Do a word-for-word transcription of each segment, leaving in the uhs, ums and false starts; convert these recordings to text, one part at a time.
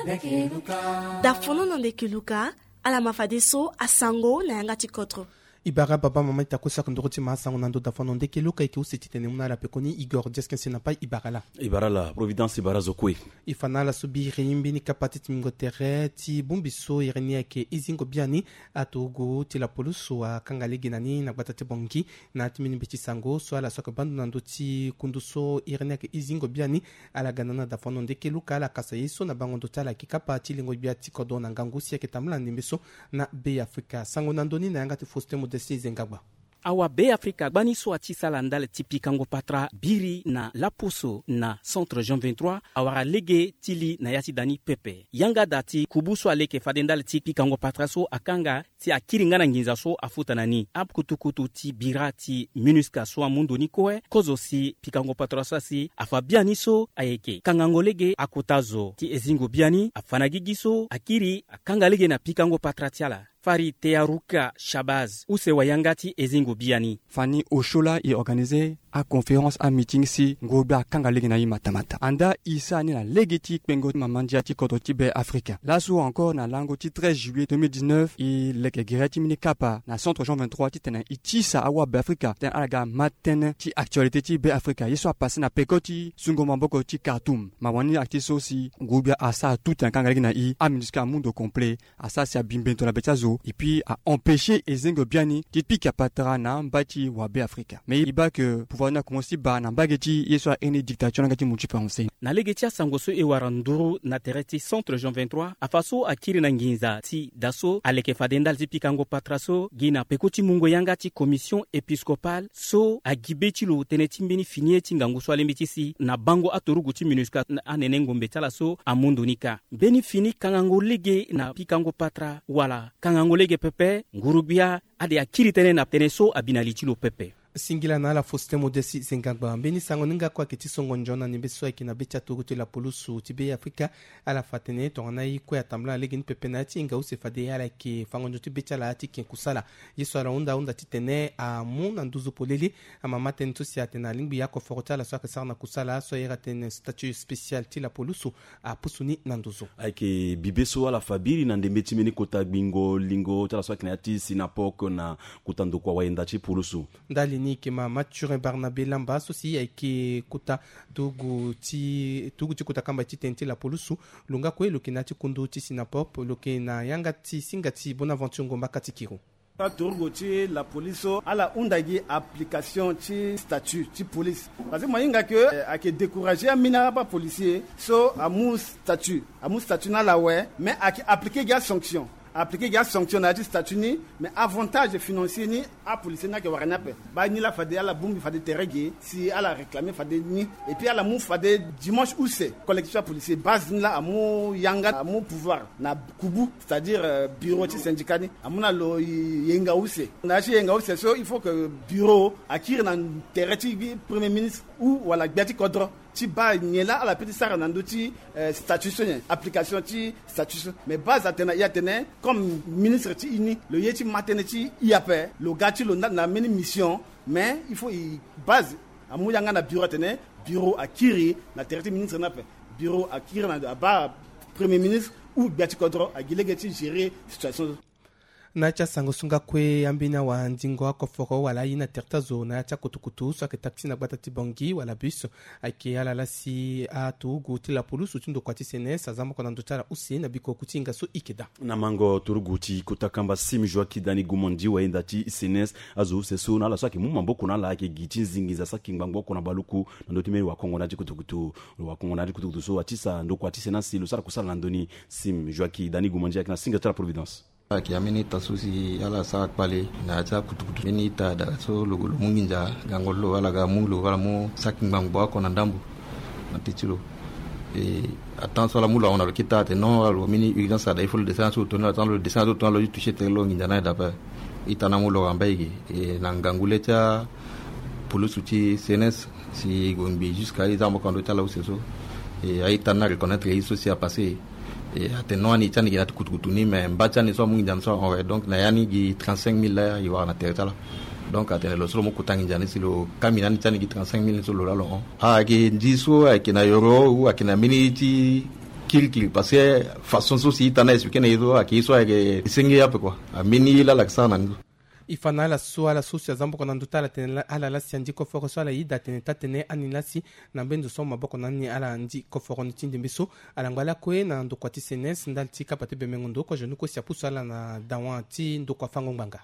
dafono na lekeluka ala mafadeso asango na yanga tikotro ibara baba mama itakosa kondoroti masango nando dafono ndekeluka iki usititene muna pekoni Igor Jeskensi na pai ibarala ibarala Providence ibara zokwe ifanala subi reimbi ni kapatiti mingotere ti bumbiso irenia ke izingo biani atogo ti la poluso a kangalegi nani na batati bongi na timini bichi sango so ala soka bandu nando ti kunduso irenia ke izingo biani ala ganana dafono ndekeluka ala kasayiso na bangondo tala kikapa ti lingo biati kodo na ngangu sieke tamla nimbeso na Be Africa sango nandoni na yanga ti foste modesti zengagba awa Be Africa gbani so ati salandal tipi kango patra biri na lapuso na centre Jean vingt-trois awara lege tili na yasi dani pepe yanga dati kubuso aleke fadendal tipi kango patra so akanga ti akiringa na nginza so afuta nani ab kutukutu ti bira ti minuska so amundo ni koe kozo si pikango patra sasi afa biani so ayeke kangango lege akutazo ti ezingo biani afana gigiso akiri akanga lege na pikango patra tiala Fari Tearuka Shabaz, où c'est Wayangati et Zingo Biani. Fanny Oshola est organisé à conférence, à meeting si Ngobia Kangalegi na matamata. Anda isa ni la legiti pengo mamandiati kototi Be Africa. Là sous encore na langoti treize juillet deux mille dix-neuf, il leke gireti mini kapa na centre Jean vingt-trois ti tena itisa awa Be Africa. Ten alaga maten ti actualité ti Be Africa. Yeso a passé na pekoti sungo mamboko ti Khartoum. Mawani actiso si Ngobia asa tout un Kangalegi na i aminuska mundo complet. Asa si a bimbento la betazo. Et puis a empêché Ezengo Biani tipi kapatra na mbati wa Be Africa. Mais il bat que pouvoir na commencer ba na bageti yeswa ene dictature ngati muchi français. Na legetia sangoso e waranduru na tereti centre Jean vingt-trois afaso akiri na nginza ti daso aleke fadendal tipi kango patraso gina pekoti mungo yangati commission épiscopale so agibeti lo teneti mbeni finieti ngango so alembitisi na bango atorugu ti minuska anene ngombe tala so amundo nika. Beni fini kangango lege na pikango patra wala kangango ngolege pepe ngurubia ade akiri tene na teneso abinalitilo pepe singila na la foste modesi zengagba mbeni sango ninga kwa kiti songo njona nimbeso akina becha tugutu la polusu ti Be Africa ala fatene to na yi kwa tamla legin pepe na ti nga use fade ala ki fango njotu becha la ati kusala yeso ala onda onda ti tene a mon nduzu poleli ama maten to si atena lingbi yako forota la so ka sarna kusala so yera ten statut spécial ti la polusu a pusuni nanduzu aike bibeso ala fabiri na ndembeti meni kota bingo lingo tala so akina ti sinapoko na kutando kwa waenda ti polusu ndali ni kema Mathurin Barnabé Lamba sosi aike kuta tugu ti tugu ti kuta kamba ti tenti la polusu lunga kwe lokina ti kundu ti sinapop lokina yanga ti singa ti Bonaventure Ngomba Katikiro pa turgo ti la police ala undagi application ti statut ti police parce que moyenga que eh, ake décourager amina pa policier so amu statut amu statut na la ouais mais ake appliquer ga sanction appliquer ga sanction na ti statut ni mais avantage financier ni a policier na ke warana pe ba ni la fade ala bumbi fade terege si ala réclamer fade ni et puis ala mu fade dimanche ou c'est collectif policier base ni la amu yanga amu pouvoir na kubu c'est-à-dire euh, bureau ti syndicat ni amuna lo yenga ou c'est na chi yenga ou c'est so il faut que bureau akir na terre ti premier ministre ou wala gbati kodro ti ba nyela ala petit sara nando ti euh, statut sonye application ti statut mais base atena ya tene comme ministre ti ini le yeti matene ti iape le gati lo na, na meni mission mais il faut y base amu yanga na bureau tene bureau akiri na terre ti ministre na pe bureau akiri na ba premier ministre ou gbati kodro agilege gérer situation na cha sango sunga kwe ambina wa ndingo akoforo wala ina tertazo na cha kutukutu so ke taxi na gbata tibongi wala bus ake ala la si atu guti la polusu tindo kwati sene sazamo kona ndotara usi na biko kutinga so ikeda na mango turuguti kutakamba sim joaki dani gumondi wa indati senes azu seso na la so ke mumambo kuna la ke giti zingiza sa kingbango kuna baluku ndoti meri wa Kongo na kutukutu wa Kongo na kutukutu so atisa ndo kwati sena silo sara kusala ndoni sim joaki dani gumondi akina Singapore Providence aki amini tasusi ala sa pale na cha kutukutu mini ta da so lugu munginja gangolo wala ga mulu wala mo saking bangbo ko na ndambu na titulo e attention la mulu on a kita te non wala mini urgence da il faut le descendre sur tourner attendre le descendre sur tourner le toucher te lo nginja na da pa itana mulu ambaigi e na ngangule cha polusu ti senes si gombi jusqu'à les ambo quand tala useso e aitana reconnaître les soucis à passer et atteindre ni tani gina tukutukutu ni mais mbacha ni so mungi janso on donc na yani gi trente-cinq mille là il va na terre donc atteindre le solo mo kutangi jani silo kamina ni tani gi trente-cinq mille solo là lo ah gi ndiso akina yoro ou akina miniti kil kil parce que façon sosi tana expliquer na yizo akiso ake singi yape kwa amini la laksana ngu ifana la so ala so sia zambo kona ndutala tene ala la sia ndiko foko so ala ida tene tatene anilasi na benzo so maboko nani ala ndi ko foko ntindi mbiso ala ngala kwe na ndoko ti senes ndal ti kapate be mengo ndoko je nuko sia puso ala na dawan ti ndoko fango nganga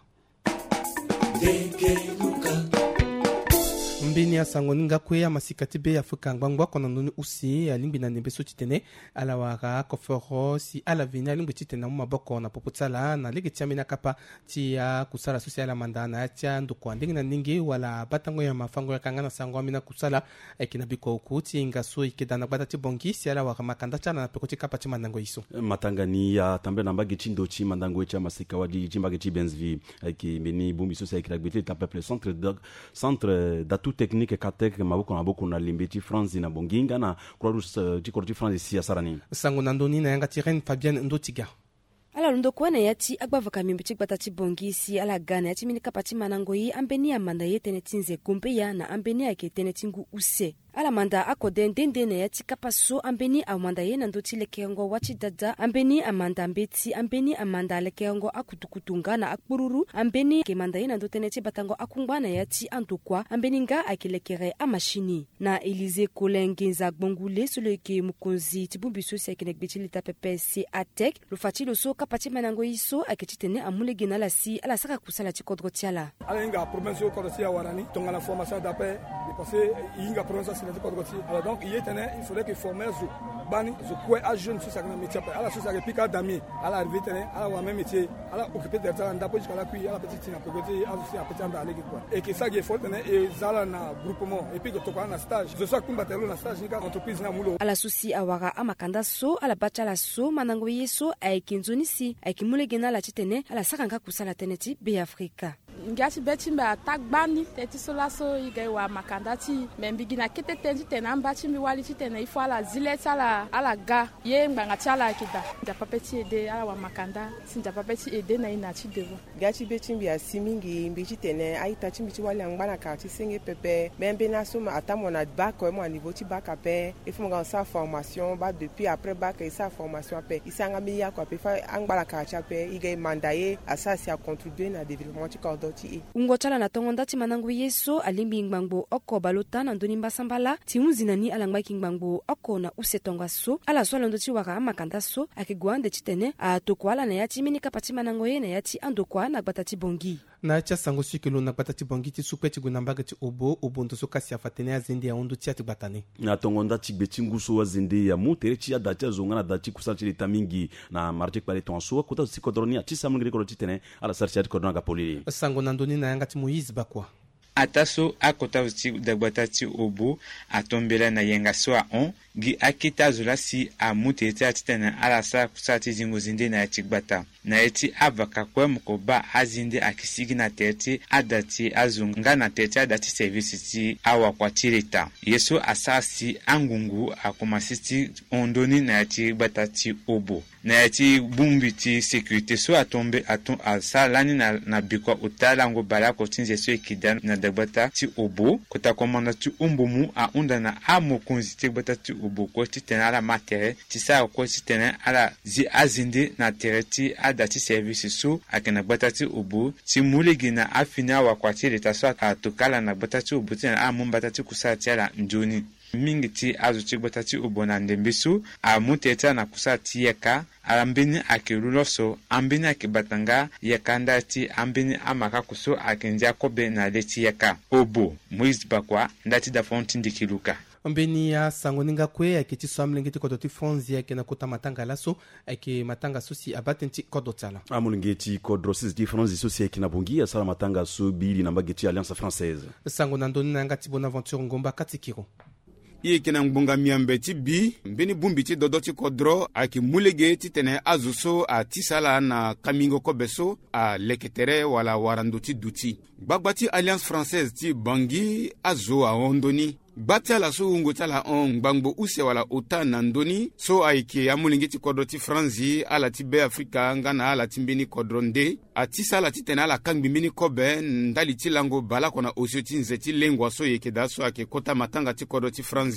mbini ya sango ninga kwe masikati be Afrika ngwangwa kona nuni usi alimbi na nembe so titene ala wara koforo si ala vina alimbi titene mu maboko na poputsala na lege tiamina kapa ti ya kusala sosiala mandana tia ndoko ndingi na ningi wala batango ya mafango ya kangana sango amina kusala ekina biko kuti ngaso ikidana bata ti bongi si ala wara makanda chana na pekoti kapa ti mandango iso matangani ya tambe na mbagi chindo chi mandango cha masika wadi chimbagi chi benzvi ki meni bumbi so sa ikiragwete ta peuple centre de centre d'atu technique katek maboko na boko na limbeti France na bonginga na croix ti korti France si asarani sango nandoni na yanga ti Reine Fabienne Ndotiga ala lundo kwana yati agbavaka mimbi chigbata chi bongisi ala gana yati minika pati manango yi ambeni amanda yetene tinze kumbe ya na ambeni ake tene tingu use ala manda akode ndende na yati kapaso ambeni amanda yena ndoti lekengo wachi dada ambeni amanda mbeti ambeni amanda lekengo akutukutunga na akbururu ambeni ke manda yena ndotene ti batango akungwana yati antokwa ambeni nga akilekere amashini na Elize Kolengenza gbongule solo ke mukonzi tibumbi so se kenek betili ta ppc atek lo fatilo so kapati manango iso aketitene amule gina la si ala saka kusala ti kodro tiala ala inga province ko sia warani tonga la formation d'après passer inga province c'est kodro ti alors donc il était il faudrait que former zo bani zo quoi à jeune sur ça na métier ala sur ça pika dami ala arrivé tene ala wa même métier ala occupé de ça ndapo jusqu'à kui ala petite na pekoti ala aussi a petit anda aller quoi et que ça qui faut tene et zala na groupement et puis que to na stage je sais kumba telo na stage nika entreprise na mulo ala susi awara amakanda so ala bachala so manango yeso aikinzoni si aikimule gena la titene ala sakanga kusala teneti be Afrika ngati beti mba tagbani teti sola so igai wa makandati membigina kete tenji tena mbati mi wali tena ifo ala zile sala ala ga ye mbanga chala kida da papeti ede ala wa makanda sinja papeti ede na ina chi devo gati beti mbi asimingi mbiti tena aita chi mbiti wali ngana ka ti senge pepe membe na so ma atamona bac ko mo niveau ti bac ape ifo nga sa formation ba depuis après bac et sa formation ape isanga mi ya ko ape fa angbala ka cha pe igai mandaye asasi a contribuer na développement ti cordo ungochala na tongonda ti manangu yeso alimbi ngbango oko balota na ndoni mbasambala ti unzinani alangba kingbango oko na usetonga so ala so londo ti waka makanda so akigwande titene a tokwala na yati minika pati manango ye na yati andokwa na gbata ti bongi na cha sango sikelo na gbata ti bongi ti supeti gunambaga ti obo obondo so kasi afatene azende ya ondo ti ati gbatane na tongonda ti gbeti nguso azende ya mutere ti adati azonga na dati kusala ti leta mingi na marti pale tonso kota sikodroni ati samngri ko titene ala sarti ati kodrona ga polili sango nandoni na yanga ti Moïse Bakwa ataso akota uti dagbata ti obo atombela na yenga so a on gi akita zula si a mutete atitana ala sa kusati zingo zinde na tigbata na eti avaka kwa mkoba azinde akisigi na tete adati azunga na tete adati service ti awa kwa tireta yeso asasi angungu akomasiti ondoni na tigbata ti obo na eti bumbi ti sécurité so atombe aton asalani na na bikwa utala ngo bala ko tinze so ekidan na dagbata ti obo kota komanda ti umbumu a unda na amo konzi tigbata ti obo ko ti tena ala matere ti sa ko ti tena ala zi azinde na tereti adati service so akena gbata ti obo ti mulegi na afina wa kwa ti leta so atokala na gbata ti obo ti na amumbata ti kusa ti ala njoni mingi ti azu ti gbata ti obo na ndembeso a muteta na kusa ti yeka ambini akiruloso ambini akibatanga yekanda ti ambini amaka kuso akinja kobe na leti yeka obo Moïse Bakwa ndati da fonti ndikiluka mbeni ya sango ninga kwe akiti swamlengeti kodo ti fonzi yake na kota matanga laso ake matanga sosi abatenti kodo tala amulengeti kodro six difference sosi yake na bongi asala matanga so bili na mbageti Alliance Française sango nandoni na ngati Bonaventure Ngomba katikiro iye kena ngbonga miambe ti bi mbeni bumbi ti dodo ti kodro aki mulege ti tene azuso a tisala na kamingo kobeso a leketere wala warando ti duti gbagba ti Alliance Française ti bangi azo a ondoni gbati ala so ungo tala on ngbangbo use wala ota na ndoni so aike amulingi ti kodro ti franzi ala ti be Afrika ngana ala ti mbeni kodro nde ati sala ti tene ala kangbi mbeni kobe ndali ti lango bala kona osio ti nze ti lengwa so yeke da so ake kota matanga ti kodro ti franzi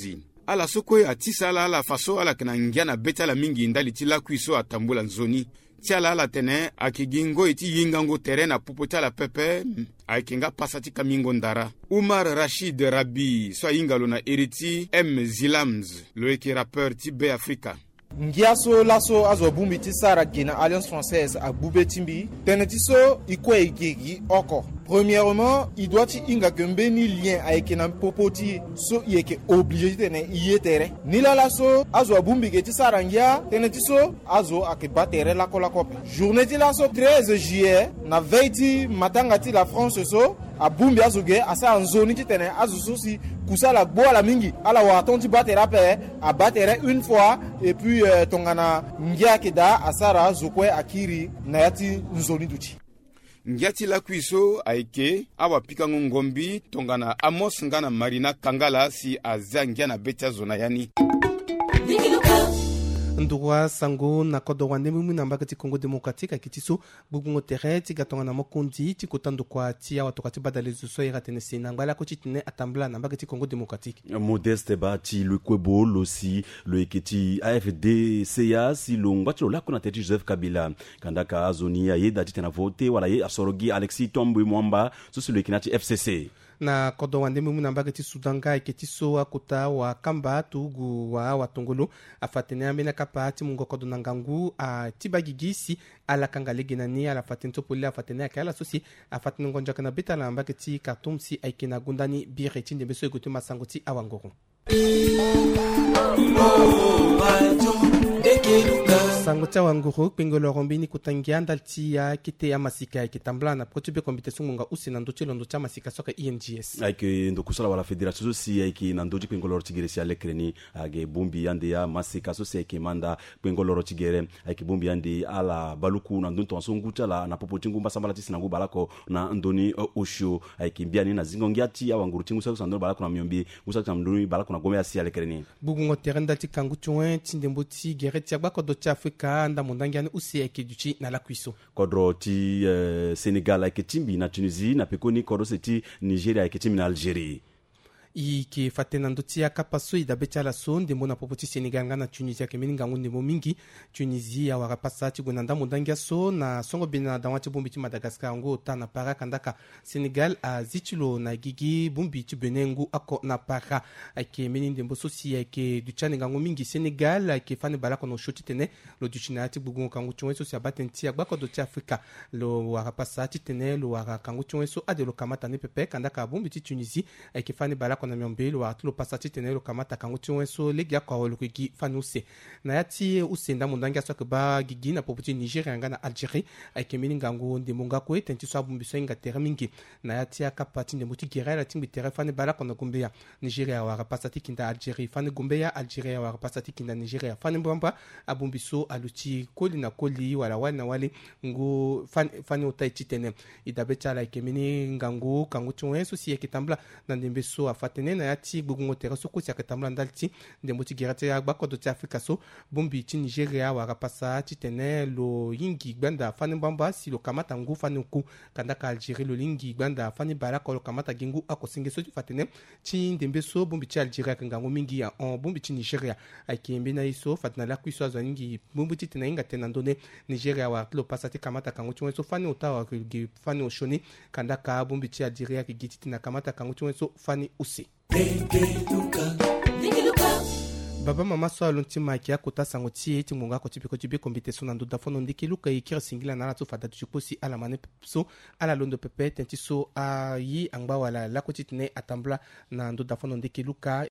ala so kue ati sa ala ala fa so ala yeke na ngia na beti ala mingi ndali ti lakui so atambu la nzoni ti ala ala tene ayeke gi ngoi ti yingango tere na pupu ti ala pepe ayeke nga pasa ti kamingo ndara. Umar Rashid Rabi so ahinga lo na iri ti M Zilams lo yeke rappeur ti be Afrika. Ngiaso laso azo bumbi ti sara gena Alliance Française a boubé timbi teneti so ikwe igegi oko. Premièrement, il doit y inga kembe ni lien avec un popoti so yeke obligé tene yetere. Ni la laso azo bumbi ke ti sarangia teneti so azo ake batere la kola kope. Journée ti laso treize juillet na veille matanga ti la France so a bumbi azo ge asa nzoni ti tene azo so si kusala gbo ala mingi ala wa ton ti batera pe a batera une fois et puis euh, tongana ngia keda asara zokwe akiri na yati nzoni duti. Ngiati la kuiso aike awa pikango ngombi tongana Amos ngana Marina Kangala si aza ngia na betia zona yani. Ndurwa sango na kodo wane mumu na mbaka ti Congo Démocratique akiti so bugungo tere ti gatonga na mokondi ti kotando kwa ti awa toka ti badale zuso ira tenesi na ngala ko ti tene atambla na mbaka ti Congo Démocratique. Modeste ba ti le kwebo lo si le ekiti A F D C A si lo ngwati lo lako na tete Joseph Kabila kandaka azoni ya yeda ti tena vote wala ye asorogi Alexis Tombo Mwamba so si lo ekinati F C C. Na kodo wande mumu na mbaka ti Sudanga ekiti so akuta wa kamba tugu wa watongolo afatene amena kapa ti mungo kodo na ngangu a tibagigisi ala kangalege na ni ala fatene topoli afatene akala sosi afatene ngonja kana beta la mbaka ti Khartoum si aikena gundani bire ti ndembe so ekuti masango ti awangoro. Sango tia wanguru pengolo rombini kutangia ndalti ya kite ya masika ya kitambla na protube kombitation ngonga usi na ndoche londo tia masika soka I N G S. Aike ndokusala wala federation si aike na ndoji pengolo tigere si alekreni age bumbi yande ya masika so si aike manda pengolo tigere aike bumbi yande ala baluku na ndonto ansonguta la na popo tingu mbasa mala tisi na balako na ndoni uh, osho aike mbiani na zingongiati ya wanguru tingu sa ndoni balako na myombi gusa ta ndoni balako na gome ya si alekreni. Bugungo terenda ti kangu chwen tindemboti gereti agba kodo ti Afrika nda mundangiani usi eke duchi na la kuiso. Kodro ti uh, Senegal eke timbi na Tunisie na pekoni kodro seti Nigeria eke timbi na Algerie. I ke fatena ndoti ya kapaso ida becha la so ndembo na popoti Senegal nga na Tunisia ke meninga ngu ndembo mingi Tunisia wara pasa ti gonanda mundangia so na songo bina da wati bumbi ti Madagascar ngo ta na para kandaka Senegal a zichilo na gigi bumbi ti benengu ako na para ke menin ndembo so si ke duchane ngangu mingi Senegal ke fane balako no shoti tene lo duchina ti bugungo kangu chonwe so si abatenti agba ko do ti Afrika lo wara pasa ti tene lo wara kangu chonwe so ade lo kamata ne pepe kandaka bumbi ti Tunisie ke fane balako na myombelo wa tulo pasati tenelo kamata kangu tiwenso legia kwa oluki fanuse na yati usenda mundangia so ke ba gigi na popoti Nigeria nga na Algerie ay kemini ngangu ndemunga ko etenti so abumbiso inga termingi na yati akapati ndemuti girela timbi tere fane bala kona gumbeya Nigeria wa pasati kinda Algerie fane gumbeya Algeria wa pasati kinda Nigeria fane mbamba abumbiso aluti koli na koli wala wali na wali ngu fane fane utaiti tene idabecha la kemini ngangu kangu tiwenso si ekitambla na ndembeso afate na yati bugungo tere so kusi akatambla ndalti ndemoti gerate ya gbako do ti Afrika so bumbi ti Nigeria wara pasa ti tene lo yingi gbanda fani mbamba si lo kamata ngu fani ku kandaka Algerie lo yingi gbanda fani baraka lo kamata gingu akosinge so ti fatene ti ndembe so bumbi ti Algeria kangangu mingi ya on bumbi ti Nigeria aikembe na iso fatna la kuiso azo yingi bumbi ti tene inga tena ndone Nigeria wara lo pasa ti kamata kangu ti so fani utawa ki fani oshoni kandaka bumbi ti Algeria ki giti na kamata kangu ti so fani usi. Baba mama so alonti makia kota sangoti eti ngonga ko tipiko tibe kombite so na ndoda fono ndiki luka ikira singila na ratu fada tuposi ala mane so ala londo pepe tenti so a yi angba wala la ko titne atambla na ndoda fono ndiki luka